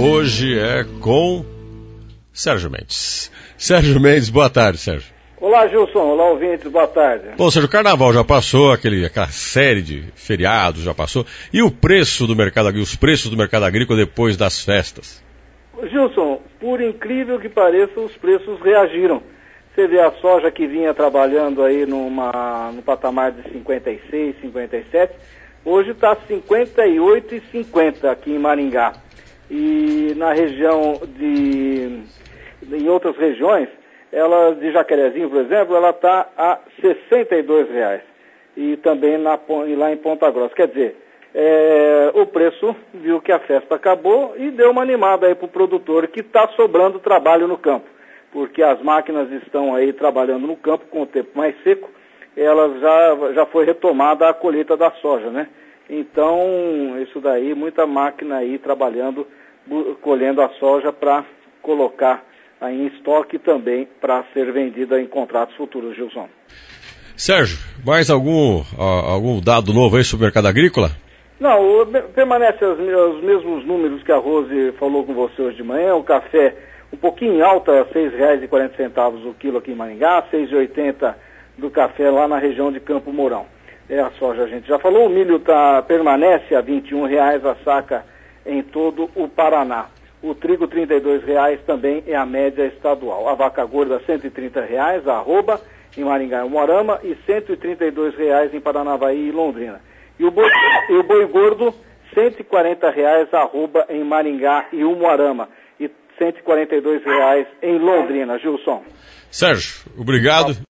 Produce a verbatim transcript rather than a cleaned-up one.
hoje é com Sérgio Mendes. Sérgio Mendes, boa tarde, Sérgio. Olá, Gilson. Olá, ouvintes. Boa tarde. Bom, Sérgio, o carnaval já passou, aquele, aquela série de feriados já passou. E o preço do mercado agrícola, os preços do mercado agrícola depois das festas? Gilson, por incrível que pareça, os preços reagiram. Você vê a soja que vinha trabalhando aí numa, no patamar de cinquenta e seis, cinquenta e sete, hoje está cinquenta e oito e cinquenta aqui em Maringá. E na região de, em outras regiões, ela de Jacarezinho, por exemplo, ela está a sessenta e dois reais. E também na, lá em Ponta Grossa. Quer dizer, é, o preço viu que a festa acabou e deu uma animada aí para o produtor que está sobrando trabalho no campo. Porque as máquinas estão aí trabalhando no campo com o tempo mais seco, elas já, já foi retomada a colheita da soja, né? Então, isso daí, muita máquina aí trabalhando, colhendo a soja para colocar aí em estoque também para ser vendida em contratos futuros, Gilson. Sérgio, mais algum, algum dado novo aí sobre o mercado agrícola? Não, permanece os, os mesmos números que a Rose falou com você hoje de manhã. O café um pouquinho alta, seis reais e quarenta centavos o quilo aqui em Maringá, seis reais e oitenta centavos do café lá na região de Campo Mourão. É a soja, a gente já falou. O milho tá, permanece a vinte e um reais a saca em todo o Paraná. O trigo, trinta e dois reais, também é a média estadual. A vaca gorda, cento e trinta reais, a arroba, em Maringá e Umuarama, e cento e trinta e dois reais em Paranavaí e Londrina. E o boi, e o boi gordo, cento e quarenta reais, a arroba, em Maringá e Umuarama. E cento e quarenta e dois reais em Londrina, Gilson. Sérgio, obrigado.